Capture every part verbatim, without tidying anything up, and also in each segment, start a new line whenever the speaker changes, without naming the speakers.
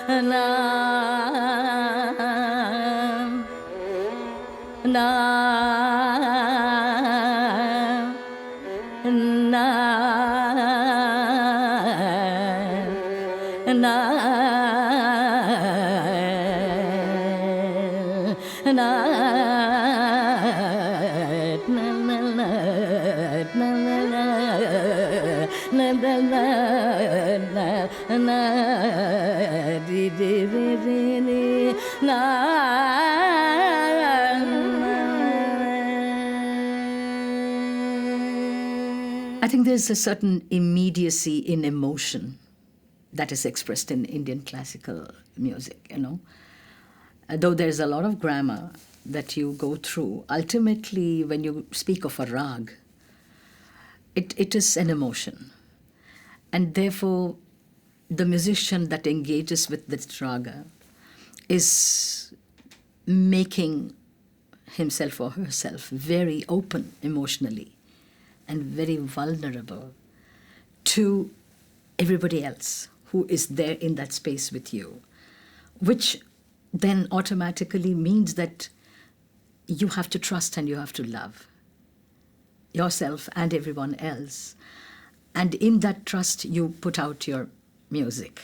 na na na na I think there's a certain immediacy in emotion that is expressed in Indian classical music, you know. Uh, Though there's a lot of grammar that you go through, ultimately, when you speak of a rag, it, it is an emotion. And therefore, the musician that engages with this raga is making himself or herself very open emotionally and very vulnerable to everybody else who is there in that space with you, which then automatically means that you have to trust and you have to love yourself and everyone else. And in that trust, you put out your music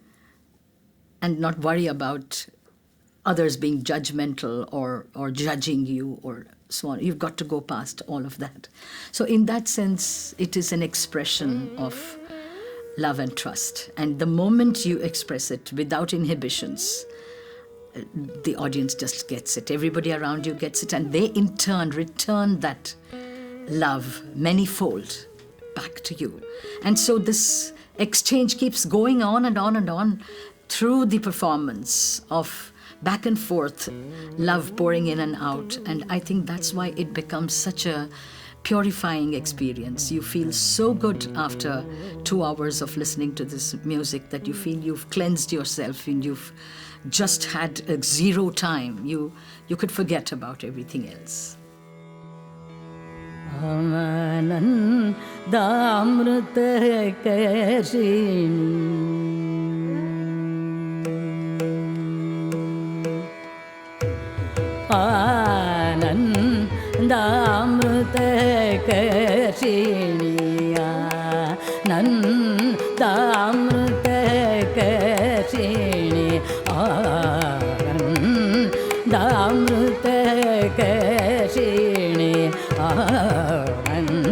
and not worry about others being judgmental or, or judging you or so on. You've got to go past all of that. So in that sense, it is an expression of love and trust. And the moment you express it without inhibitions, the audience just gets it. Everybody around you gets it. And they in turn return that love manyfold back to you. And so this exchange keeps going on and on and on through the performance of back and forth, love pouring in and out. And I think that's why it becomes such a purifying experience. You feel so good after two hours of listening to this music that you feel you've cleansed yourself and you've just had a zero time. You, you could forget about everything else. Damrute Kashini